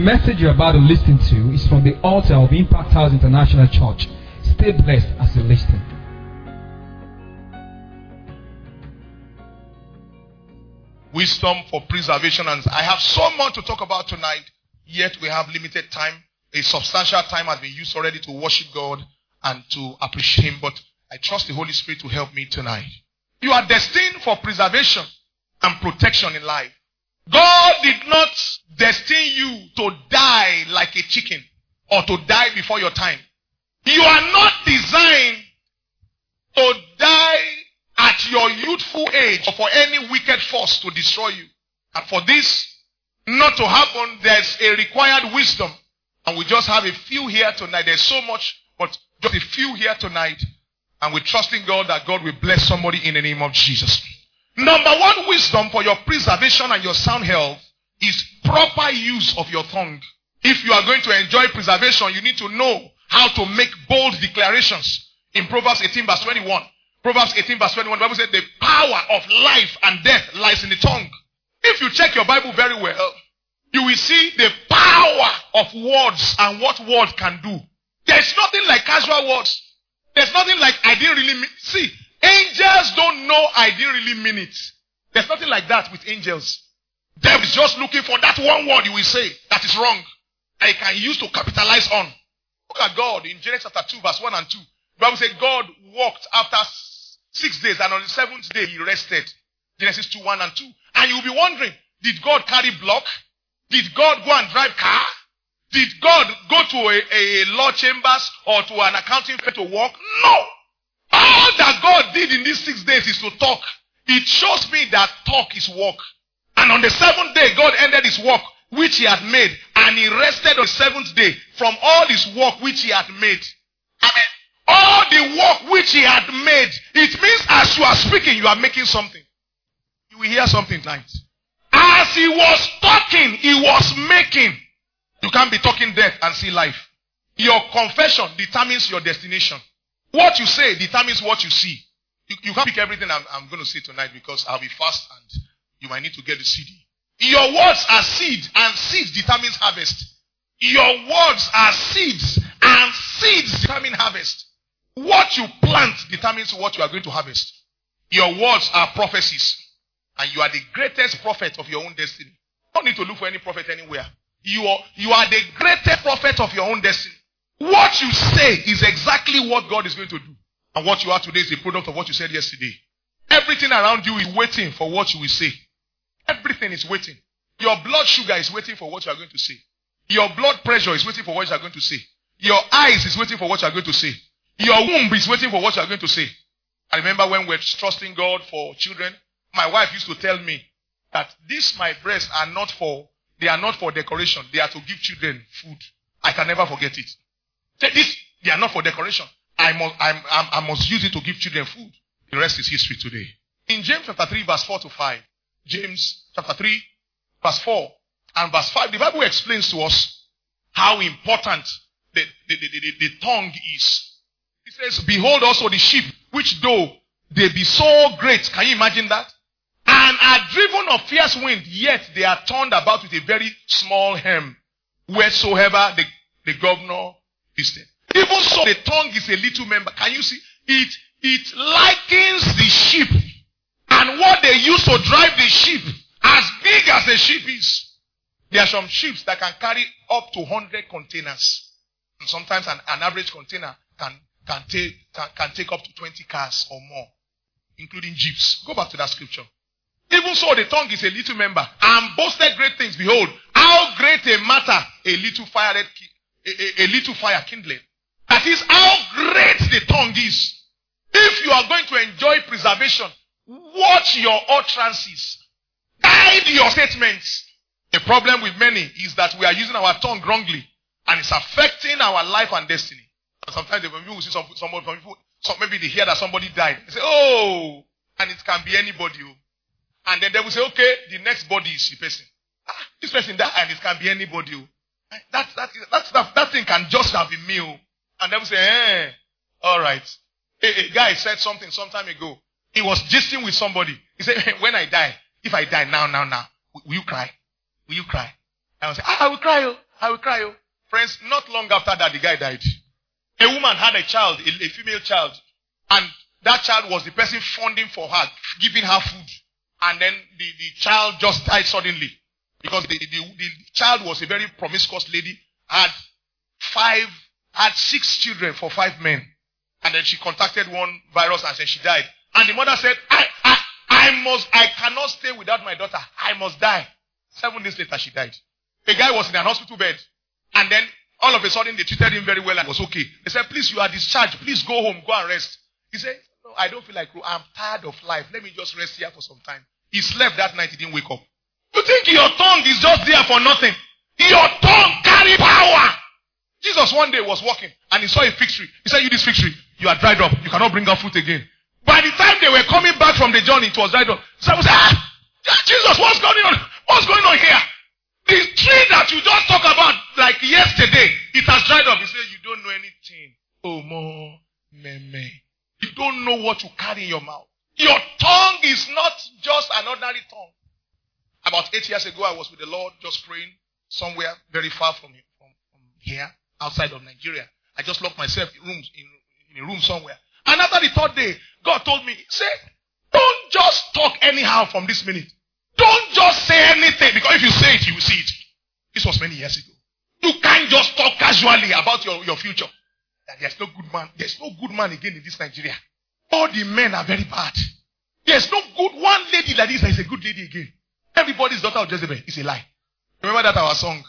message you're about to listen to is from the altar of Impact House International Church. Stay blessed as you listen. Wisdom for preservation. And I have so much to talk about tonight, yet we have limited time. A substantial time has been used already to worship God and to appreciate Him, but I trust the Holy Spirit to help me tonight. You are destined for preservation and protection in life. God did not destine you to die like a chicken or to die before your time. You are not designed to die at your youthful age or for any wicked force to destroy you. And for this not to happen, there's a required wisdom. And we just have a few here tonight. There's so much, but just a few here tonight. And we're trusting God that God will bless somebody in the name of Jesus. Number one wisdom for your preservation and your sound health is proper use of your tongue. If you are going to enjoy preservation, you need to know how to make bold declarations. In Proverbs 18 verse 21. Proverbs 18 verse 21, the Bible said the power of life and death lies in the tongue. If you check your Bible very well, you will see the power of words and what words can do. There's nothing like casual words. There's nothing like I didn't really mean. See, angels don't know I didn't really mean it. There's nothing like that with angels. Devil is just looking for that one word you will say that is wrong. And he can use to capitalize on. Look at God in Genesis chapter 2 verse 1 and 2. The Bible says God walked after 6 days and on the 7th day he rested. Genesis 2, 1 and 2. And you'll be wondering, did God carry block? Did God go and drive car? Did God go to a law chambers or to an accounting firm to work? No. All that God did in these 6 days is to talk. It shows me that talk is work. And on the 7th day, God ended his work which he had made. And he rested on the 7th day from all his work which he had made. Amen. All the work which he had made. It means as you are speaking, you are making something. You will hear something tonight. As he was talking, he was making. You can't be talking death and see life. Your confession determines your destination. What you say determines what you see. You can't pick everything I'm going to say tonight because I'll be fast and you might need to get the CD. Your words are seed and seeds determines harvest. Your words are seeds and seeds determine harvest. What you plant determines what you are going to harvest. Your words are prophecies. And you are the greatest prophet of your own destiny. You don't need to look for any prophet anywhere. You are the greatest prophet of your own destiny. What you say is exactly what God is going to do. And what you are today is a product of what you said yesterday. Everything around you is waiting for what you will say. Everything is waiting. Your blood sugar is waiting for what you are going to say. Your blood pressure is waiting for what you are going to say. Your eyes is waiting for what you are going to say. Your womb is waiting for what you are going to say. I remember when we were trusting God for children, my wife used to tell me that these my breasts are not for decoration. They are to give children food. I can never forget it. They are not for decoration. I must use it to give children food. The rest is history today. In James chapter 3 verse 4 to 5. James chapter 3 verse 4 and verse 5. The Bible explains to us how important the tongue is. It says, behold also the sheep, which though they be so great, can you imagine that? And are driven of fierce wind, yet they are turned about with a very small hem, wheresoever the governor listeth. Even so, the tongue is a little member. Can you see? It likens the sheep. And what they use to drive the sheep, as big as the sheep is. There are some sheep that can carry up to 100 containers. And sometimes an average container can take up to 20 cars or more, including jeeps. Go back to that scripture. Even so, the tongue is a little member, and boasted great things. Behold, how great a matter a little fire kindled. That is how great the tongue is. If you are going to enjoy preservation, watch your utterances. Guide your statements. The problem with many is that we are using our tongue wrongly, and it's affecting our life and destiny. And sometimes when people see maybe they hear that somebody died, they say, oh, and it can be anybody. And then they will say, okay, the next body is the person. This person died, and it can be anybody. That thing can just have been me. And they will say, all right. A guy said something some time ago. He was gisting with somebody. He said, when I die, if I die now, will you cry? Will you cry? I will say, I will cry. I will cry. Oh. Friends, not long after that, the guy died. A woman had a child, a female child, and that child was the person funding for her, giving her food. And then the child just died suddenly. Because the child was a very promiscuous lady, had 6 children for 5 men. And then she contacted one virus and said she died. And the mother said, I cannot stay without my daughter. I must die. 7 days later, she died. A guy was in an hospital bed. And then all of a sudden, they treated him very well and was okay. They said, please, you are discharged. Please go home. Go and rest. He said, no, I don't feel like, I'm tired of life. Let me just rest here for some time. He slept that night. He didn't wake up. You think your tongue is just there for nothing? Your tongue carry power. Jesus one day was walking and he saw a fig tree. He said, you this fig tree, you are dried up. You cannot bring out fruit again. By the time they were coming back from the journey, it was dried up. So I said, Jesus, what's going on? What's going on here? The tree that you just talked about like yesterday, it has dried up. He said, you don't know anything. Oh, more meme. You don't know what you carry in your mouth. Your tongue is not just an ordinary tongue. About 8 years ago, I was with the Lord just praying somewhere very far from here, outside of Nigeria. I just locked myself in a room somewhere. And after the 3rd day, God told me, say, don't just talk anyhow from this minute. Don't just say anything, because if you say it, you will see it. This was many years ago. You can't just talk casually about your future. There's no good man. There's no good man again in this Nigeria. All the men are very bad. There's no good one lady like this that is a good lady again. Everybody's daughter of Jezebel is a lie. Remember that our song?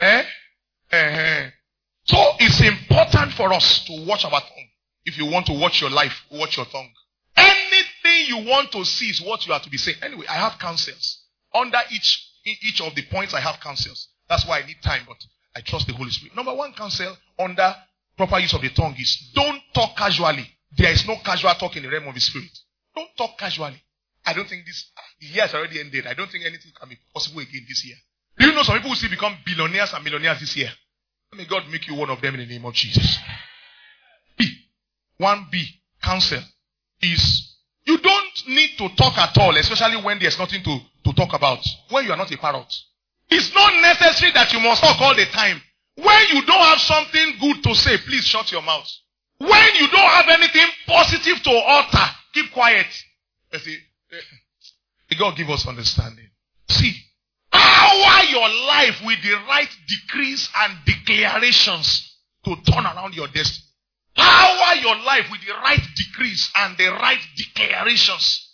So it's important for us to watch our tongue. If you want to watch your life, watch your tongue. Anything you want to see is what you have to be saying. Anyway, I have counsels. Under each of the points, I have counsels. That's why I need time, but I trust the Holy Spirit. Number 1 counsel under proper use of the tongue is don't talk casually. There is no casual talk in the realm of the Spirit. Don't talk casually. I don't think the year has already ended. I don't think anything can be possible again this year. Do you know some people will still become billionaires and millionaires this year? May God make you one of them in the name of Jesus. 1B, counsel, is you don't need to talk at all, especially when there's nothing to talk about. When you are not a parrot. It's not necessary that you must talk all the time. When you don't have something good to say, please shut your mouth. When you don't have anything positive to utter, keep quiet. May God give us understanding. See, power your life with the right decrees and declarations to turn around your destiny. Power your life with the right decrees and the right declarations.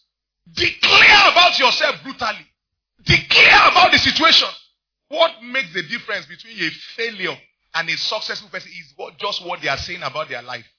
Declare about yourself brutally. Declare about the situation. What makes the difference between a failure and a successful person is just what they are saying about their life.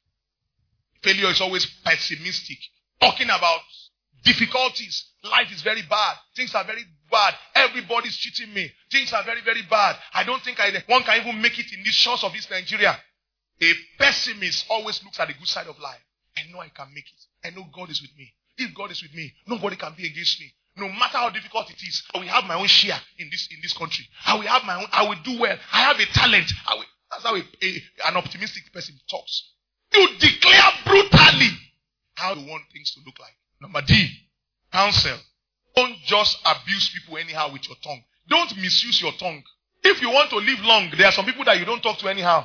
Failure is always pessimistic. Talking about difficulties. Life is very bad. Things are very bad. Everybody's cheating me. Things are very, very bad. I don't think one can even make it in these shores of this Nigeria. A pessimist always looks at the good side of life. I know I can make it. I know God is with me. If God is with me, nobody can be against me. No matter how difficult it is, I will have my own share in this country. I will have my own. I will do well. I have a talent. That's how an optimistic person talks. You declare brutally how you want things to look like. Number D, counsel. Don't just abuse people anyhow with your tongue. Don't misuse your tongue. If you want to live long, there are some people that you don't talk to anyhow.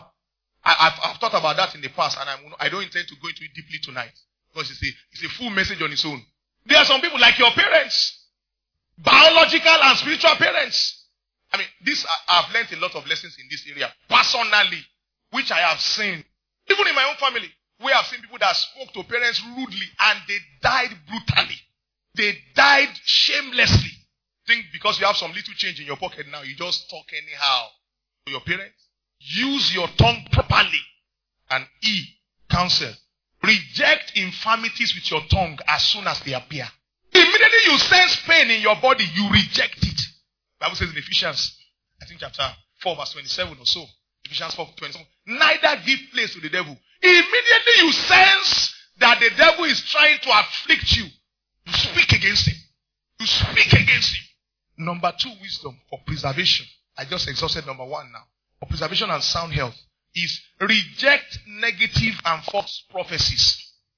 I've thought about that in the past, and I don't intend to go into it deeply tonight because it's a full message on its own. There are some people like your parents, biological and spiritual parents. I mean, I've learned a lot of lessons in this area personally, which I have seen. Even in my own family, we have seen people that spoke to parents rudely and they died brutally. They died shamelessly. Think because you have some little change in your pocket now, you just talk anyhow to your parents. Use your tongue properly. And E, counsel. Reject infirmities with your tongue as soon as they appear. Immediately you sense pain in your body, you reject it. The Bible says in Ephesians, I think chapter 4 verse 27 or so. Ephesians 4:27. Neither give place to the devil. Immediately you sense that the devil is trying to afflict you. You speak against him. You speak against him. Number 2, wisdom for preservation. I just exhausted number 1 now. For preservation and sound health is reject negative and false prophecies.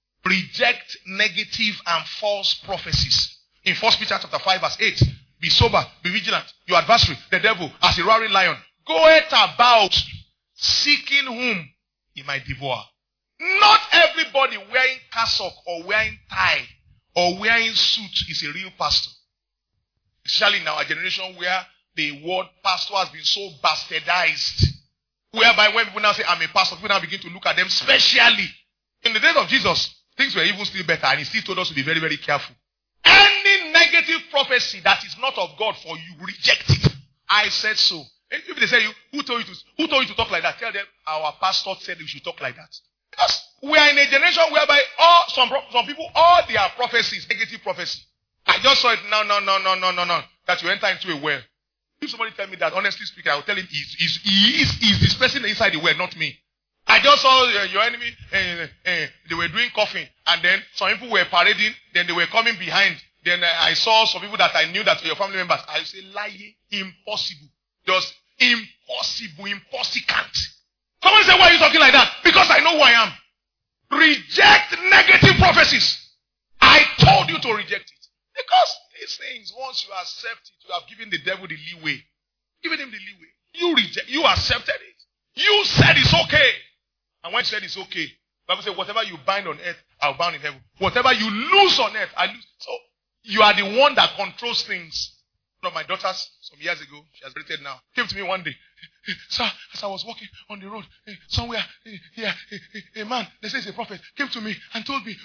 Reject negative and false prophecies. In 1 Peter chapter 5 verse 8, be sober, be vigilant. Your adversary, the devil, as a roaring lion, goeth about seeking whom he might devour. Not everybody wearing cassock or wearing tie or wearing suit is a real pastor. Especially in our generation where the word pastor has been so bastardized. Whereby when people now say, I'm a pastor, people now begin to look at them. Especially in the days of Jesus, things were even still better, and he still told us to be very, very careful. Any negative prophecy that is not of God for you, reject it. I said so. If they say you, who told you to talk like that? Tell them our pastor said we should talk like that. Because we are in a generation whereby some people, all their prophecies, negative prophecy. I just saw it now, that you enter into a well. If somebody tell me that, honestly speaking, I will tell him he's this person inside the well, not me. I just saw your enemy, they were doing coughing, and then some people were parading, then they were coming behind. Then I saw some people that I knew that were your family members. I say, lie, impossible. Just impossible, impossible. Someone say, why are you talking like that? Because I know who I am. Reject negative prophecies. I told you to reject it. Because these things, once you accept it, you have given the devil the leeway. Given him the leeway. You accepted it. You said it's okay. And when you said it's okay, the Bible says, whatever you bind on earth, I'll bound in heaven. Whatever you loose on earth, I loose. So, you are the one that controls things. One of my daughters, some years ago, she has graduated now, came to me one day. Sir, as I was walking on the road, somewhere, a man, they say he's a prophet, came to me and told me,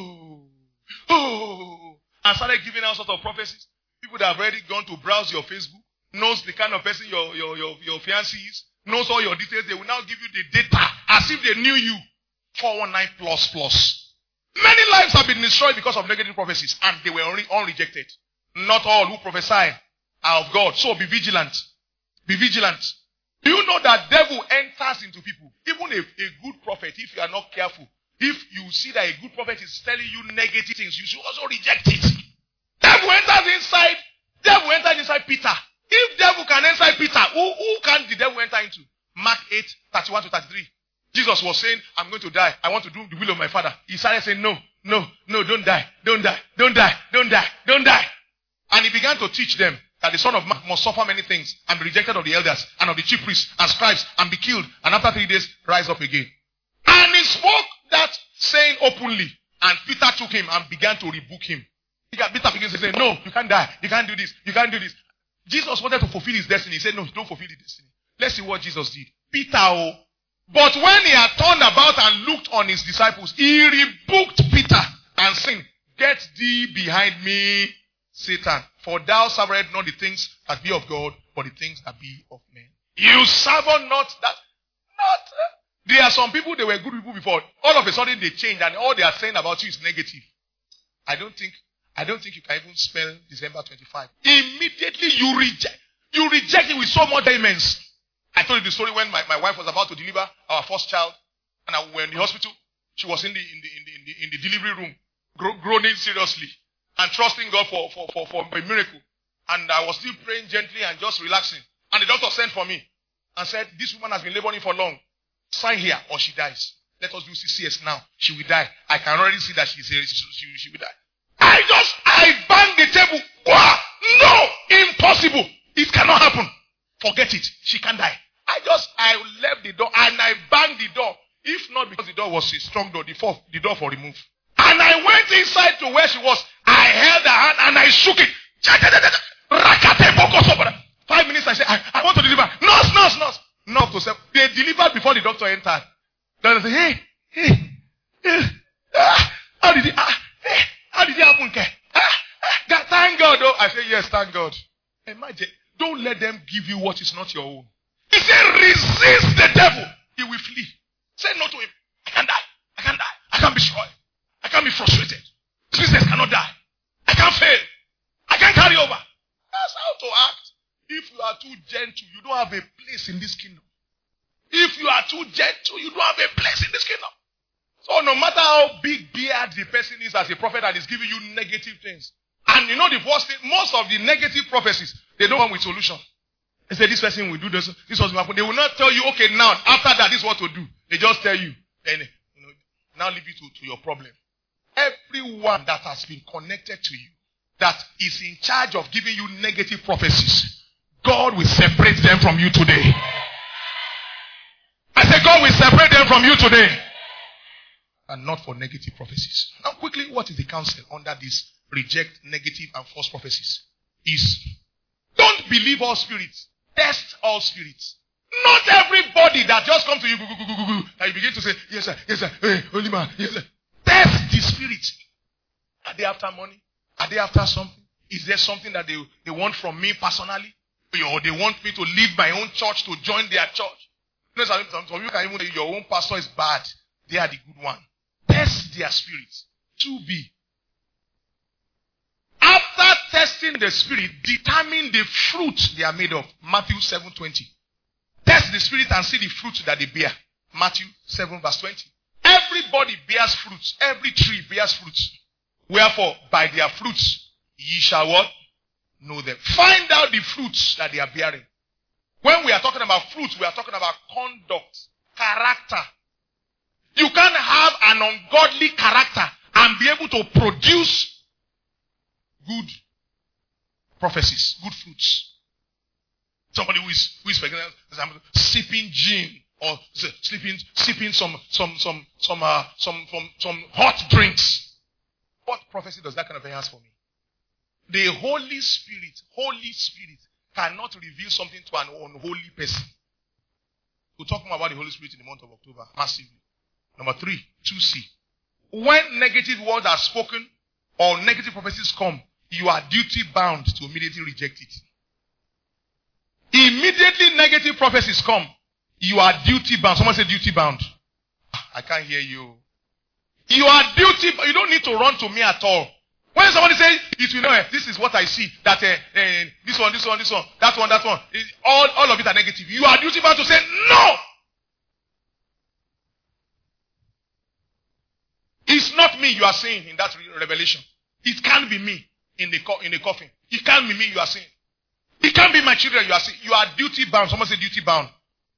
and started giving out sort of prophecies. People that have already gone to browse your Facebook, knows the kind of person your fiancé is, knows all your details. They will now give you the data as if they knew you. 419 plus. Many lives have been destroyed because of negative prophecies, and they were all rejected. Not all who prophesy are of God. So be vigilant. Be vigilant. Do you know that devil enters into people? Even a good prophet, if you are not careful, if you see that a good prophet is telling you negative things, you should also reject it. Devil enters inside. Devil entered inside Peter. If devil can enter Peter, who can the devil enter into? Mark 8:31-33. Jesus was saying, I'm going to die. I want to do the will of my Father. He started saying, no, don't die. Don't die. Don't die. Don't die. Don't die. And he began to teach them that the Son of Man must suffer many things and be rejected of the elders and of the chief priests and scribes and be killed, and after 3 days rise up again. And he spoke that saying openly, and Peter took him and began to rebuke him. Peter began to say, no, you can't die. You can't do this. You can't do this. Jesus wanted to fulfill his destiny. He said, no, don't fulfill the destiny. Let's see what Jesus did. Peter, but when he had turned about and looked on his disciples, he rebuked Peter and saying, get thee behind me, Satan, for thou servest not the things that be of God, but the things that be of men. You serve not that. There are some people, they were good people before. All of a sudden they change, and all they are saying about you is negative. I don't think you can even spell December 25. Immediately you reject it with so much vehemence. I told you the story when my wife was about to deliver our first child, and we were in the hospital. She was in the delivery room, groaning seriously and trusting God for a miracle. And I was still praying gently and just relaxing. And the doctor sent for me and said, this woman has been laboring for long. Sign here or she dies. Let us do CCS now. She will die. I can already see that she will die. I banged the table. Wow! No! Impossible! It cannot happen. Forget it. She can't die. I left the door and I banged the door. If not because the door was a strong door, the door for remove. And I went inside to where she was. I held her hand and I shook it. 5 minutes I said, I want to deliver. Nurse. Not to say. They delivered before the doctor entered. Then I said, hey. How did it happen? God, thank God. Oh. I said, yes, thank God. Imagine. Don't let them give you what is not your own. He said, resist the devil. He will flee. Say no to him. I can't die. I can't be destroyed. I can't be frustrated. This business cannot die. I can't fail. I can't carry over. That's how to act. If you are too gentle, you don't have a place in this kingdom. If you are too gentle, you don't have a place in this kingdom. So no matter how big beard the person is as a prophet that is giving you negative things. And you know the worst thing, most of the negative prophecies, they don't come with solution. They say this person will do this was going to happen. They will not tell you, okay, now, after that, this is what to do. They just tell you, then, now leave you to your problem. Everyone that has been connected to you, that is in charge of giving you negative prophecies, God will separate them from you today. God will separate them from you today. And not for negative prophecies. Now quickly, what is the counsel under this reject negative and false prophecies? Is don't believe all spirits. Test all spirits. Not everybody that just comes to you, and you begin to say, yes sir, yes sir, hey, holy man, yes sir. Test the spirit. Are they after money? Are they after something? Is there something that they want from me personally? Or they want me to leave my own church to join their church? You know, some of you can even say your own pastor is bad. They are the good one. Test their spirits. 2B. After testing the spirit, determine the fruit they are made of. Matthew 7:20. Test the spirit and see the fruit that they bear. Matthew 7 verse 20. Everybody bears fruits. Every tree bears fruits. Wherefore, by their fruits, ye shall what? Know them. Find out the fruits that they are bearing. When we are talking about fruits, we are talking about conduct, character. You can't have an ungodly character and be able to produce good prophecies, good fruits. Somebody who is for example, sipping gin or sipping some hot drinks. What prophecy does that kind of thing have for me? The Holy Spirit cannot reveal something to an unholy person. We'll talk more about the Holy Spirit in the month of October, massively. Number 3, 2C. When negative words are spoken or negative prophecies come, you are duty bound to immediately reject it. Immediately negative prophecies come, you are duty bound. Someone say duty bound. I can't hear you. You are duty bound. You don't need to run to me at all. When somebody says, it will know, this is what I see, that this one, that one, all of it are negative. You are duty bound to say, no! It's not me you are seeing in that revelation. It can't be me in the coffin. It can't be me you are seeing. It can't be my children you are seeing. You are duty bound. Someone say duty bound.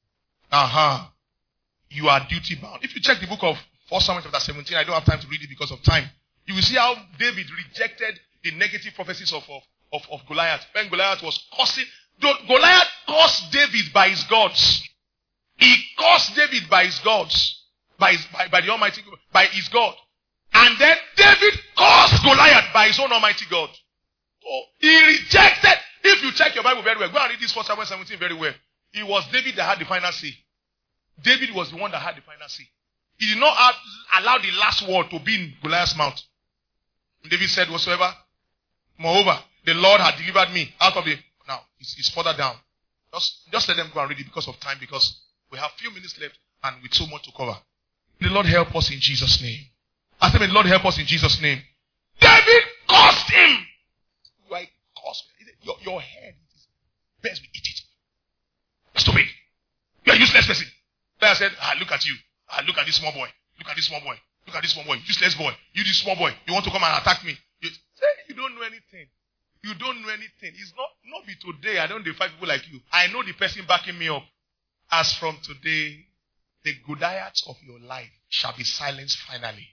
You are duty bound. If you check the book of 1 Samuel chapter 17, I don't have time to read it because of time. You will see how David rejected the negative prophecies of Goliath. When Goliath was cursing, Goliath cursed David by his gods. He cursed David by his gods. By the Almighty God, by his God. And then David cursed Goliath by his own Almighty God. So he rejected. If you check your Bible very well, go and read this 1 Samuel 17 very well. It was David that had the final say. David was the one that had the final say. He did not allow the last word to be in Goliath's mouth. David said, whatsoever, moreover, the Lord had delivered me out of the... Now, it's further down. Just let them go and read it because of time, because we have few minutes left and with so much to cover. The Lord help us in Jesus' name. I said, may the Lord help us in Jesus' name. David cursed him. You are a curse. Your head is best we eat it. Stop it. You are a useless person. Then I said, look at you. Look at this small boy. Look at this small boy. Look at this small boy. Useless boy. You this small boy. You want to come and attack me. You don't know anything. You don't know anything. It's not be today. I don't defy people like you. I know the person backing me up. As from today, the Goliaths of your life shall be silenced finally.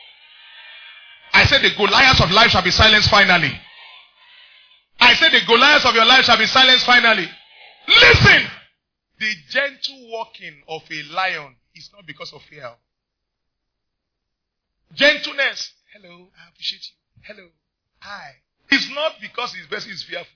I said the Goliaths of life shall be silenced finally. I said the Goliaths of your life shall be silenced finally. Listen! The gentle walking of a lion is not because of fear. Gentleness. Hello, I appreciate you. Hello. Hi. It's not because his person is fearful.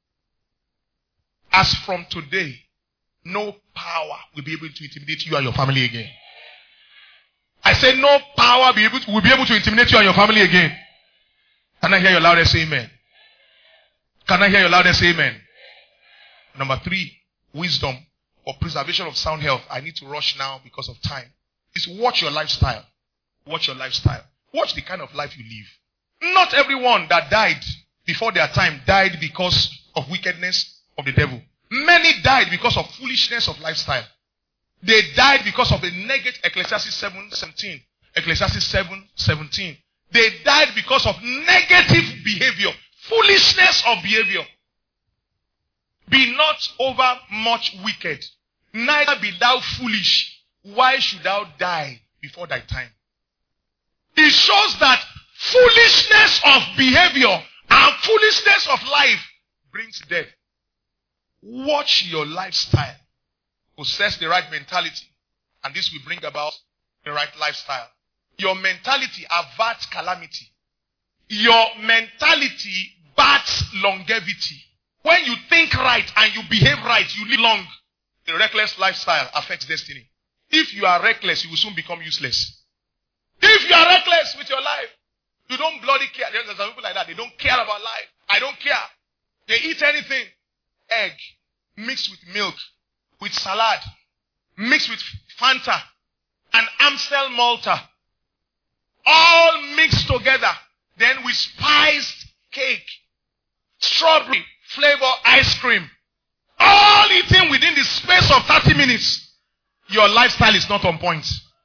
As from today, no power will be able to intimidate you and your family again. I said no power will be able to intimidate you and your family again. Can I hear your loudest amen? Can I hear your loudest amen? Number 3, wisdom for preservation of sound health. I need to rush now because of time. Is watch your lifestyle. Watch your lifestyle. Watch the kind of life you live. Not everyone that died before their time died because of wickedness of the devil. Many died because of foolishness of lifestyle. They died because of the negative Ecclesiastes 7:17. Ecclesiastes 7:17. They died because of negative behavior. Foolishness of behavior. Be not over much wicked, neither be thou foolish. Why should thou die before thy time? It shows that foolishness of behavior and foolishness of life brings death. Watch your lifestyle. Possess the right mentality. And this will bring about the right lifestyle. Your mentality averts calamity. Your mentality bats longevity. When you think right and you behave right, you live long. A reckless lifestyle affects destiny. If you are reckless, you will soon become useless. If you are reckless with your life, you don't bloody care. There's some people like that. They don't care about life. I don't care. They eat anything. Egg mixed with milk, with salad, mixed with Fanta, and Amstel Malta. All mixed together. Then with spiced cake, strawberry flavor ice cream. All eaten within the space of 30 minutes. Your lifestyle is not on point.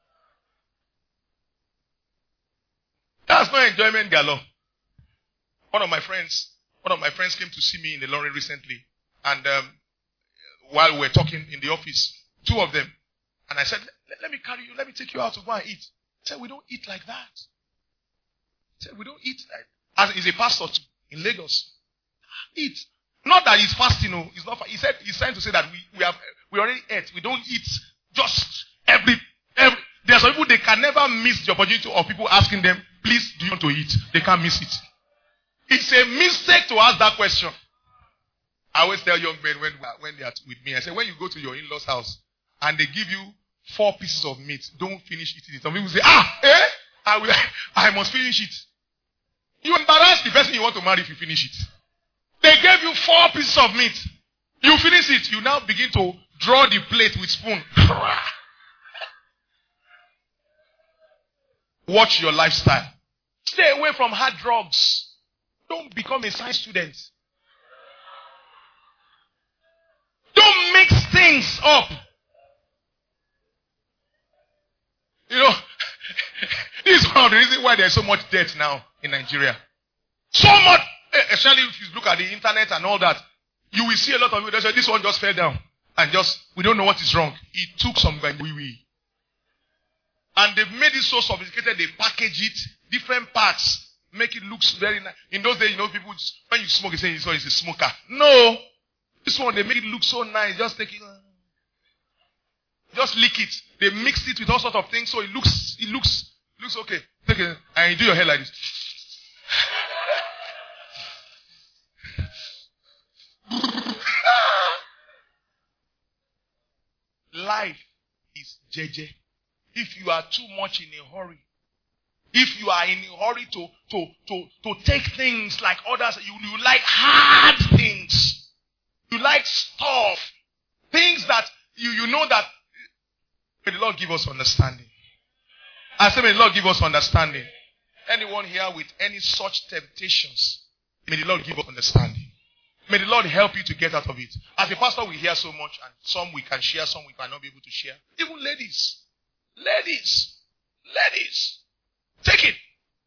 That's no enjoyment galore. One of my friends came to see me in the lorry recently. And while we were talking in the office, two of them. And I said, let me carry you, let me take you out to go and eat. He said, we don't eat like that. He said, we don't eat like that. As he's a pastor in Lagos. Eat. Not that he's fasting, no. He's not. He said he's trying to say that we already ate. We don't eat just every. There are some people they can never miss the opportunity of people asking them, please, do you want to eat? They can't miss it. It's a mistake to ask that question. I always tell young men when they are with me, I say, when you go to your in-laws' house and they give you 4 pieces of meat, don't finish eating it. Some people say, I must finish it. You embarrass the person you want to marry if you finish it. They gave you 4 pieces of meat. You finish it. You now begin to draw the plate with spoon. Watch your lifestyle. Stay away from hard drugs. Don't become a science student. Don't mix things up. You know, this is one of the reasons why there's so much debt now in Nigeria. So much, especially if you look at the internet and all that, you will see a lot of people that say, this one just fell down. And we don't know what is wrong. It took some wee. And they've made it so sophisticated, they package it, different parts, make it look very nice. In those days, people, when you smoke, you say it's a smoker. No. This one, they make it look so nice. Just take it. Just lick it. They mix it with all sorts of things, so it looks okay. Take it, and you do your hair like this. Life is jeje. If you are too much in a hurry, if you are in a hurry to take things like others, you like hard things. You like stuff. Things that you know that. May the Lord give us understanding. I say, may the Lord give us understanding. Anyone here with any such temptations, may the Lord give us understanding. May the Lord help you to get out of it. As a pastor, we hear so much, and some we can share, some we cannot be able to share. Even ladies. Take it.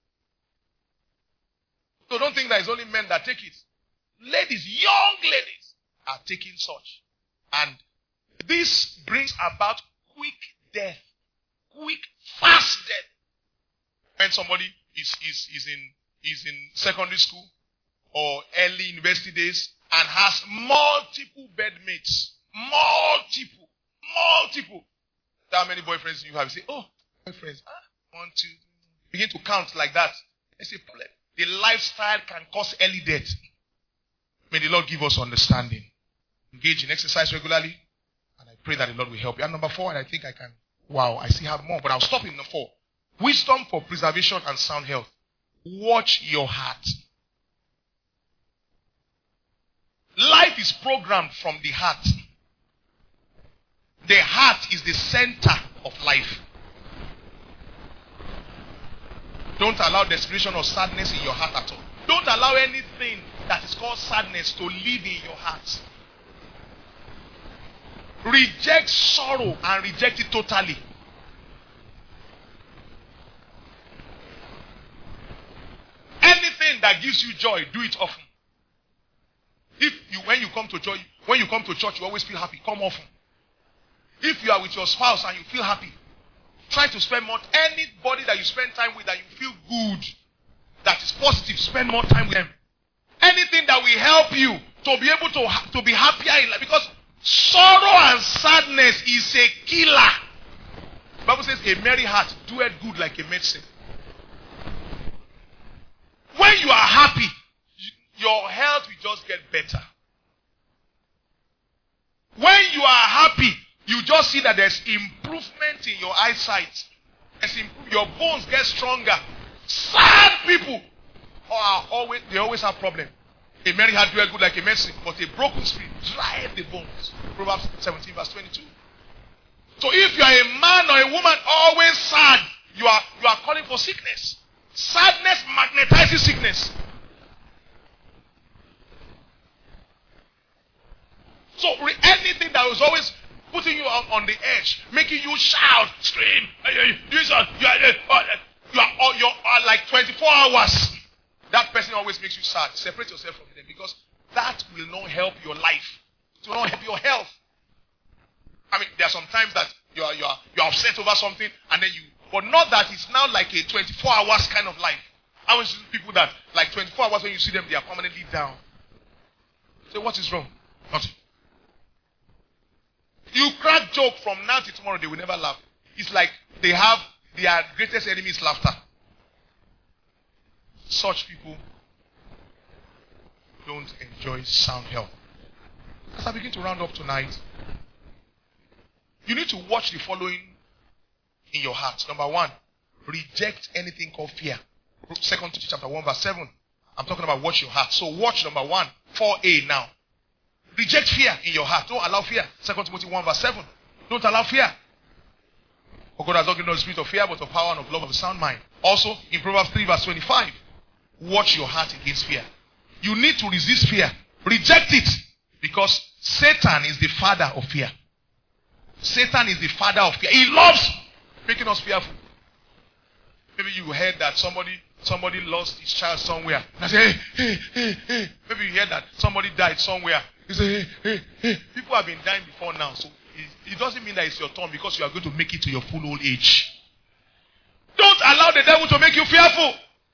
So don't think that it's only men that take it. Ladies, young ladies, are taking such. And this brings about quick death. Quick, fast death. When somebody is in secondary school or early university days and has multiple bedmates. Multiple. How many boyfriends you have? You say, oh, boyfriends. 1, 2. Begin to count like that. It's a problem. The lifestyle can cause early death. May the Lord give us understanding. Engage in exercise regularly. And I pray that the Lord will help you. And number 4, and I think I can. Wow, I still have more, but I'll stop in number 4. Wisdom for preservation and sound health. Watch your heart. Life is programmed from the heart. The heart is the center of life. Don't allow desperation or sadness in your heart at all. Don't allow anything that is called sadness to live in your heart. Reject sorrow and reject it totally. Anything that gives you joy, do it often. When you come to church, you always feel happy. Come often. If you are with your spouse and you feel happy, try to spend more. Anybody that you spend time with that you feel good, that is positive, spend more time with them. Anything that will help you to be able to be happier in life, because sorrow and sadness is a killer. Bible says a merry heart doeth good like a medicine. When you are happy, your health will just get better. When you are happy, you just see that there's improvement in your eyesight. Your bones get stronger. Sad people they always have problems. A merry heart doeth good like a medicine, but a broken spirit drieth the bones. Proverbs 17 verse 22. So if you are a man or a woman always sad, you are calling for sickness. Sadness magnetizes sickness. So anything that was always putting you on the edge, making you shout, scream, you are like 24 hours. That person always makes you sad. Separate yourself from them, because that will not help your life. It will not help your health. I mean, there are some times that you are upset over something, and then but not that it's now like a 24 hours kind of life. I want to see people that like 24 hours, when you see them, they are permanently down. So what is wrong? Nothing. You crack joke from now to tomorrow, they will never laugh. It's like they have their greatest enemy is laughter. Such people don't enjoy sound health. As I begin to round up tonight, you need to watch the following in your heart. Number 1, reject anything called fear. 2 Timothy chapter 1 verse 7. I'm talking about watch your heart. So watch number 1, 4a now. Reject fear in your heart. Don't allow fear. 2 Timothy 1 verse 7. Don't allow fear. For God has not given us the spirit of fear, but of power and of love of a sound mind. Also, in Proverbs 3 verse 25, watch your heart against fear. You need to resist fear. Reject it. Because Satan is the father of fear. Satan is the father of fear. He loves making us fearful. Maybe you heard that somebody lost his child somewhere. And I say, hey. Maybe you heard that somebody died somewhere. You say, hey. People have been dying before now. So it doesn't mean that it's your turn, because you are going to make it to your full old age. Don't allow the devil to make you fearful.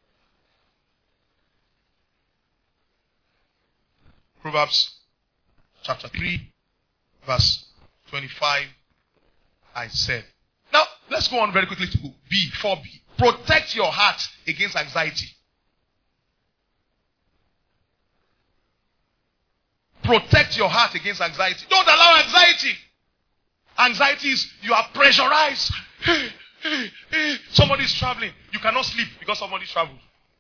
Proverbs chapter 3 verse 25, I said. Now, let's go on very quickly to B, 4b. Protect your heart against anxiety. Protect your heart against anxiety. Don't allow anxiety. Anxiety is you are pressurized. Somebody is traveling. You cannot sleep because somebody traveled.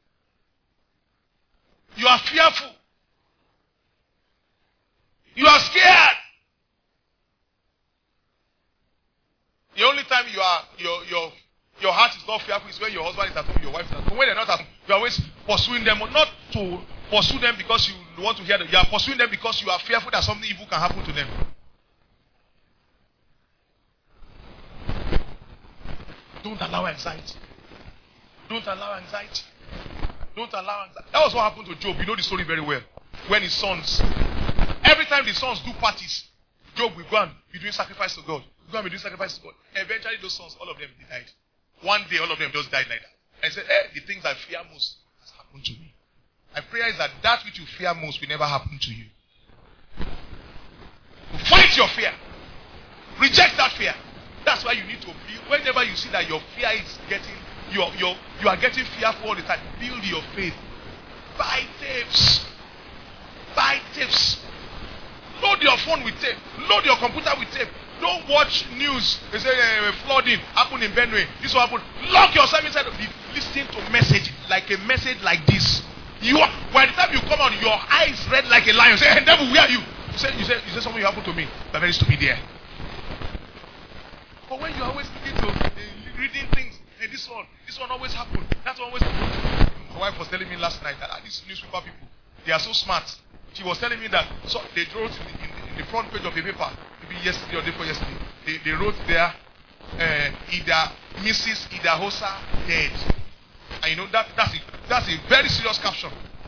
You are fearful. You are scared. The only time your heart is not fearful is when your husband is at home, your wife is at home. When they're not at home, you are always pursuing them, not to pursue them because you want to hear them. You are pursuing them because you are fearful that something evil can happen to them. Don't allow anxiety. Don't allow anxiety. Don't allow anxiety. That was what happened to Job. You know the story very well. When his sons, every time the sons do parties, Job will go and be doing sacrifice to God. Go and be doing sacrifice to God. Eventually those sons, all of them, they died. One day, all of them just died like that. And he said, the things I fear most has happened to me. My prayer is that which you fear most will never happen to you. Fight your fear. Reject that fear. That's why you need to build. Whenever you see that your fear is getting, you are getting fearful all the time, build your faith. Buy tapes. Buy tapes. Load your phone with tape. Load your computer with tape. Don't watch news. They say flooding happened in Benue. This will happen. Lock yourself inside. Listen to message like this. By the time you come out, your eyes red like a lion. Say, hey, devil, where are you? You say something happened to me. But very stupid there. But when you always begin to reading things, hey, this one always happened. That one always happened. My wife was telling me last night that these newspaper people, they are so smart. She was telling me that they wrote in the front page of the paper, maybe yesterday or day before yesterday, they wrote there, Mrs. Idahosa dead. And you know that's a very serious caption.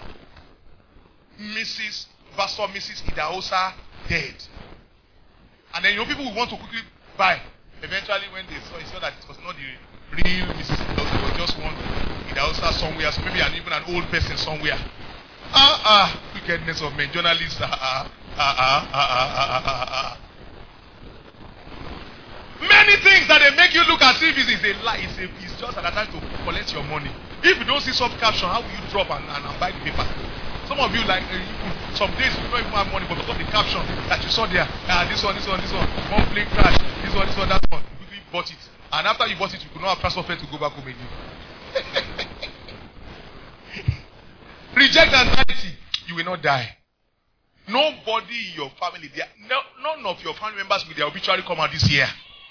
Mrs. Idahosa dead. And then people will want to quickly buy. Eventually when they saw that it was not the real Mrs. Idahosa, it was just one Idahosa somewhere, so maybe even an old person somewhere. Wickedness of men, journalists. Many things that they make you look as if it's a lie. It's just an attempt to collect your money. If you don't see some caption, how will you drop and buy the paper? Some of you some days you don't even have money, but because of the caption that you saw there, this one, one plane crash, this one, that one, you quickly bought it. And after you bought it, you could not have transfer fare to go back home again. Reject anxiety, you will not die. Nobody in your family, none of your family members will their obituary come out this year.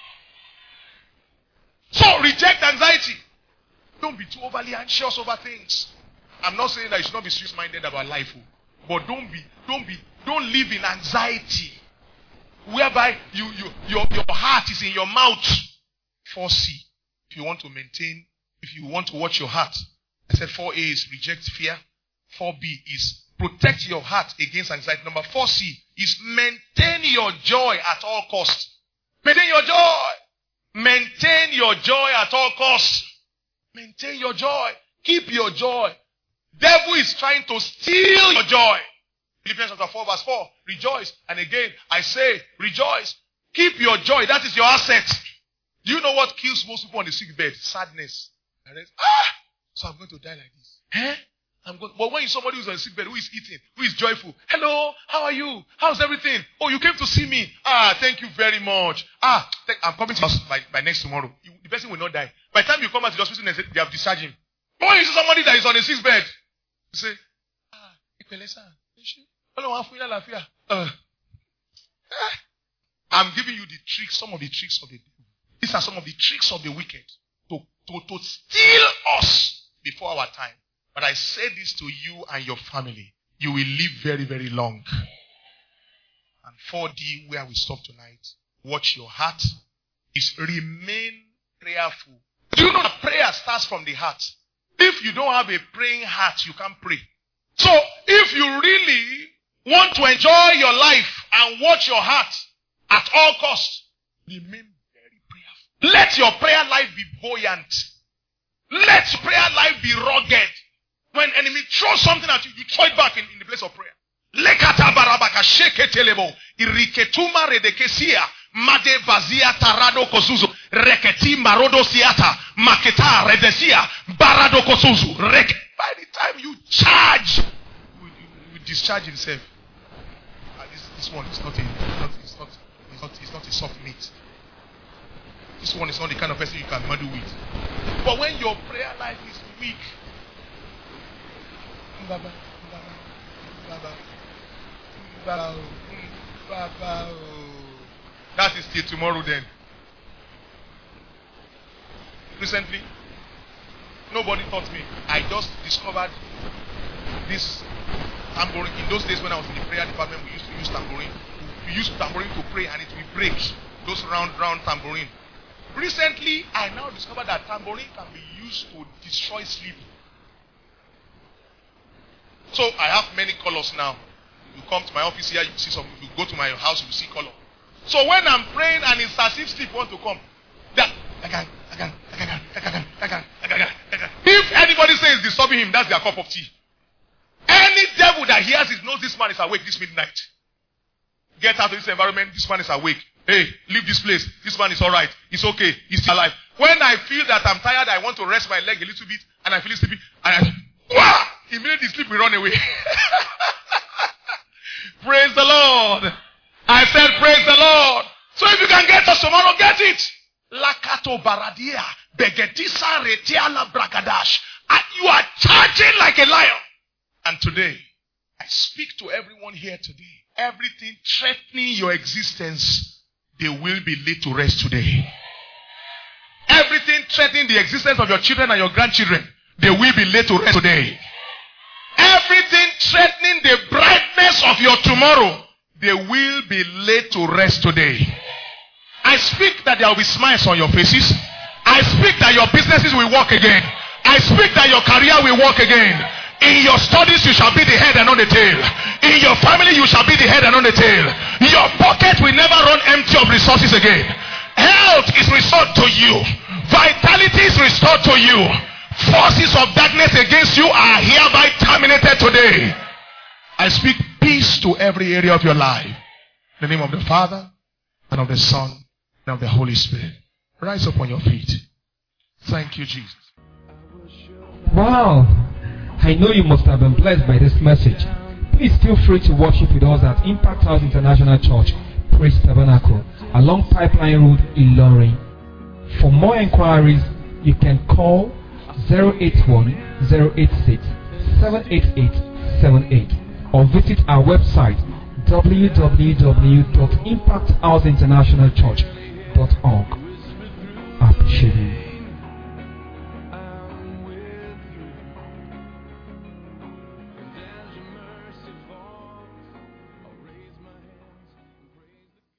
So reject anxiety. Don't be too overly anxious over things. I'm not saying that you should not be serious-minded about life, but don't live in anxiety, whereby your heart is in your mouth. 4C, if you want to maintain, if you want to watch your heart. I said 4A is reject fear. 4B is protect your heart against anxiety. Number 4C is maintain your joy at all costs. Maintain your joy. Maintain your joy at all costs. Maintain your joy. Keep your joy. Devil is trying to steal your joy. Philippians chapter 4 verse 4. Rejoice. And again, I say, rejoice. Keep your joy. That is your asset. Do you know what kills most people on the sick bed? Sadness. So I'm going to die like this. But when you're somebody who's on the sick bed, who is eating, who is joyful. Hello, how are you? How's everything? Oh, you came to see me. Thank you very much. I'm coming to the hospital by next tomorrow. The person will not die. By the time you come out to the hospital, they have discharged him. But when you see somebody that is on a sick bed, you say, I'm giving you the tricks, some of the tricks of the devil. These are some of the tricks of the wicked to steal us before our time. But I say this to you and your family. You will live very, very long. And 4D, where we stop tonight, watch your heart, is remain prayerful. Do you know that prayer starts from the heart? If you don't have a praying heart, you can't pray. So, if you really want to enjoy your life and watch your heart at all costs, remain very prayerful. Let your prayer life be buoyant. Let your prayer life be rugged. When enemy throws something at you, you throw it back in the place of prayer. Lekata barabaka sheke telebo. Iriketuma redekesia. Made bazia tarado kosuzu. Reketi marodo siata. Maketa redesia. Barado kosuzu. By the time you charge, you discharge himself. This one is not a soft meat. This one is not the kind of person you can muddle with. But when your prayer life is weak, that is till tomorrow then. Recently, nobody taught me. I just discovered this tambourine. In those days when I was in the prayer department, we used to use tambourine. We used tambourine to pray and it will break. Those round tambourine. Recently, I now discovered that tambourine can be used to destroy sleep. So I have many colors now. You come to my office here, you see some. You go to my house, you see color. So when I'm praying and it's as if sleep wants to come, if anybody says disturbing him, that's their cup of tea. Any devil that hears it knows this man is awake this midnight. Get out of this environment, this man is awake. Hey, leave this place. This man is alright. It's okay. He's still alive. When I feel that I'm tired, I want to rest my leg a little bit and I feel sleepy and immediately sleep will run away. Praise the Lord. I said praise the Lord. So if you can get us tomorrow, get it. Lakato baradia. Begedisa retiala bragadash. And you are charging like a lion. And today, I speak to everyone here today. Everything threatening your existence, they will be laid to rest today. Everything threatening the existence of your children and your grandchildren, they will be laid to rest today. Everything threatening the brightness of your tomorrow, they will be laid to rest today. I speak that there will be smiles on your faces. I speak that your businesses will work again. I speak that your career will work again. In your studies, you shall be the head and not the tail. In your family, you shall be the head and not the tail. Your pocket will never run empty of resources again. Health is restored to you. Vitality is restored to you. Forces of darkness against you are hereby terminated today. I speak peace to every area of your life. In the name of the Father, and of the Son, of the Holy Spirit. Rise up on your feet. Thank you, Jesus. Wow! I know you must have been blessed by this message. Please feel free to worship with us at Impact House International Church, Praise Tabernacle, along Pipeline Road, Ilorin. For more inquiries, you can call 081-086-78878 or visit our website www.impacthouseinternationalchurch.org.